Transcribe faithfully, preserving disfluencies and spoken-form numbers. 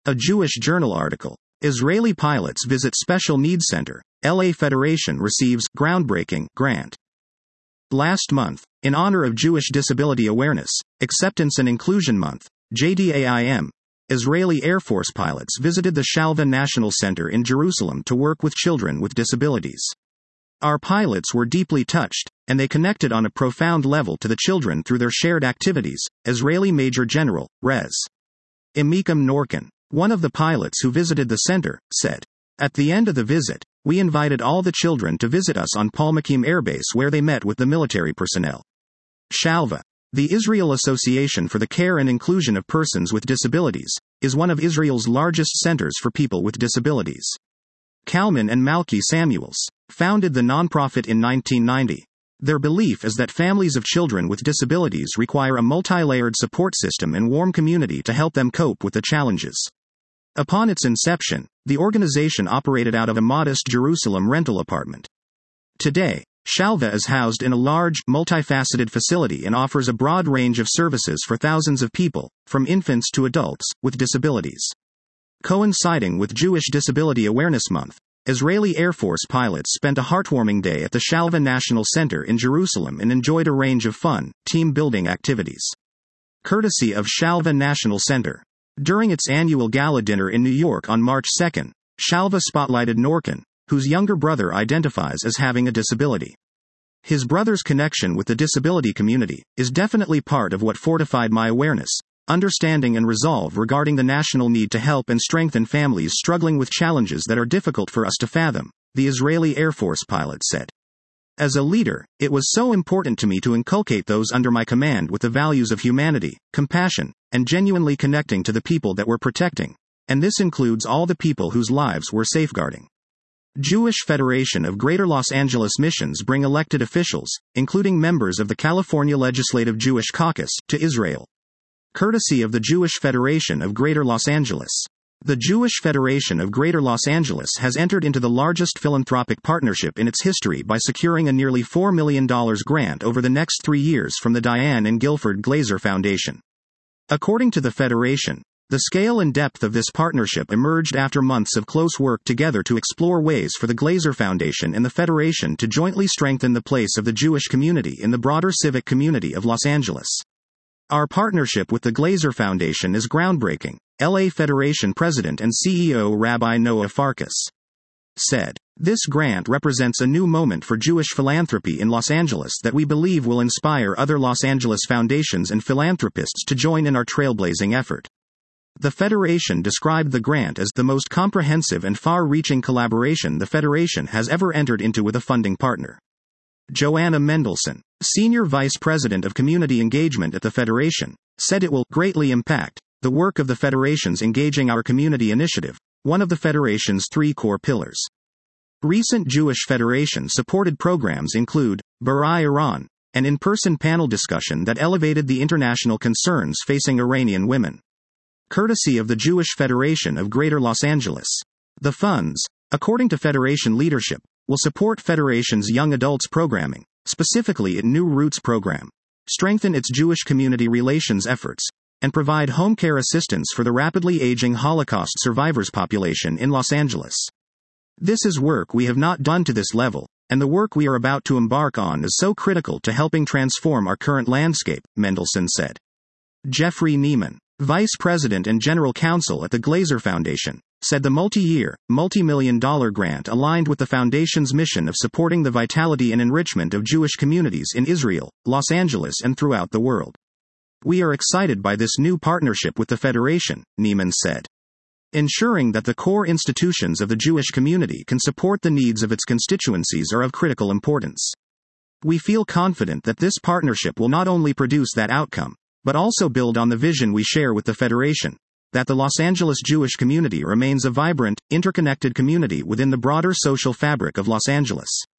A Jewish Journal article. Israeli pilots visit Special Needs Center. L A Federation receives groundbreaking grant. Last month, in honor of Jewish Disability Awareness, Acceptance and Inclusion Month, J D A I M, Israeli Air Force pilots visited the Shalva National Center in Jerusalem to work with children with disabilities. Our pilots were deeply touched, and they connected on a profound level to the children through their shared activities, Israeli Major General, Rez. Amicham Norkin, one of the pilots who visited the center, said. At the end of the visit, we invited all the children to visit us on Palmakim Air Base where they met with the military personnel. Shalva, the Israel Association for the Care and Inclusion of Persons with Disabilities, is one of Israel's largest centers for people with disabilities. Kalman and Malki Samuels founded the nonprofit in nineteen ninety. Their belief is that families of children with disabilities require a multi-layered support system and warm community to help them cope with the challenges. Upon its inception, the organization operated out of a modest Jerusalem rental apartment. Today, Shalva is housed in a large, multifaceted facility and offers a broad range of services for thousands of people, from infants to adults, with disabilities. Coinciding with Jewish Disability Awareness Month, Israeli Air Force pilots spent a heartwarming day at the Shalva National Center in Jerusalem and enjoyed a range of fun, team-building activities. Courtesy of Shalva National Center. During its annual gala dinner in New York on March second, Shalva spotlighted Norkin, whose younger brother identifies as having a disability. His brother's connection with the disability community is definitely part of what fortified my awareness, understanding and resolve regarding the national need to help and strengthen families struggling with challenges that are difficult for us to fathom, the Israeli Air Force pilot said. As a leader, it was so important to me to inculcate those under my command with the values of humanity, compassion, and genuinely connecting to the people that we're protecting, and this includes all the people whose lives we're safeguarding. Jewish Federation of Greater Los Angeles missions bring elected officials, including members of the California Legislative Jewish Caucus, to Israel. Courtesy of the Jewish Federation of Greater Los Angeles. The Jewish Federation of Greater Los Angeles has entered into the largest philanthropic partnership in its history by securing a nearly four million dollars grant over the next three years from the Diane and Guilford Glazer Foundation. According to the Federation, the scale and depth of this partnership emerged after months of close work together to explore ways for the Glazer Foundation and the Federation to jointly strengthen the place of the Jewish community in the broader civic community of Los Angeles. Our partnership with the Glazer Foundation is groundbreaking, L A Federation President and C E O Rabbi Noah Farkas said. This grant represents a new moment for Jewish philanthropy in Los Angeles that we believe will inspire other Los Angeles foundations and philanthropists to join in our trailblazing effort. The Federation described the grant as the most comprehensive and far-reaching collaboration the Federation has ever entered into with a funding partner. Joanna Mendelson, Senior Vice President of Community Engagement at the Federation, said it will greatly impact the work of the Federation's Engaging Our Community initiative, one of the Federation's three core pillars. Recent Jewish Federation-supported programs include Barai Iran, an in-person panel discussion that elevated the international concerns facing Iranian women. Courtesy of the Jewish Federation of Greater Los Angeles. The funds, according to Federation leadership, will support Federation's young adults programming, specifically its New Roots program, strengthen its Jewish community relations efforts, and provide home care assistance for the rapidly aging Holocaust survivors population in Los Angeles. This is work we have not done to this level, and the work we are about to embark on is so critical to helping transform our current landscape, Mendelson said. Jeffrey Neiman, Vice President and General Counsel at the Glazer Foundation, said the multi-year, multi-million dollar grant aligned with the Foundation's mission of supporting the vitality and enrichment of Jewish communities in Israel, Los Angeles and throughout the world. We are excited by this new partnership with the Federation, Neiman said. Ensuring that the core institutions of the Jewish community can support the needs of its constituencies are of critical importance. We feel confident that this partnership will not only produce that outcome, but also build on the vision we share with the Federation, that the Los Angeles Jewish community remains a vibrant, interconnected community within the broader social fabric of Los Angeles.